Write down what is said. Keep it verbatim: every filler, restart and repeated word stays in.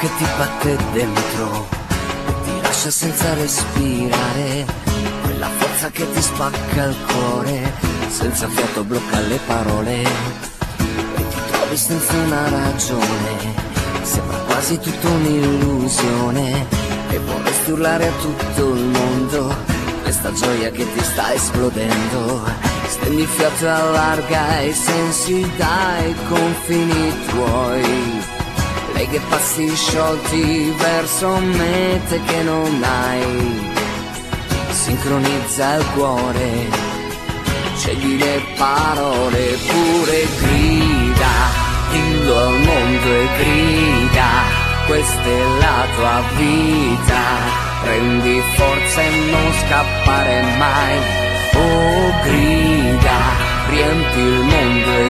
che ti batte dentro e ti lascia senza respirare, quella forza che ti spacca il cuore, senza fiato blocca le parole e ti trovi senza una ragione, sembra quasi tutta un'illusione e vorresti urlare a tutto il mondo questa gioia che ti sta esplodendo. Stendi il fiato e allarga i sensi dai confini tuoi, lei che passi sciolti verso mete che non hai, sincronizza il cuore, scegli le parole, pure grida, dillo al mondo e grida, questa è la tua vita, prendi forza e non scappare mai, oh grida, riempi il mondo e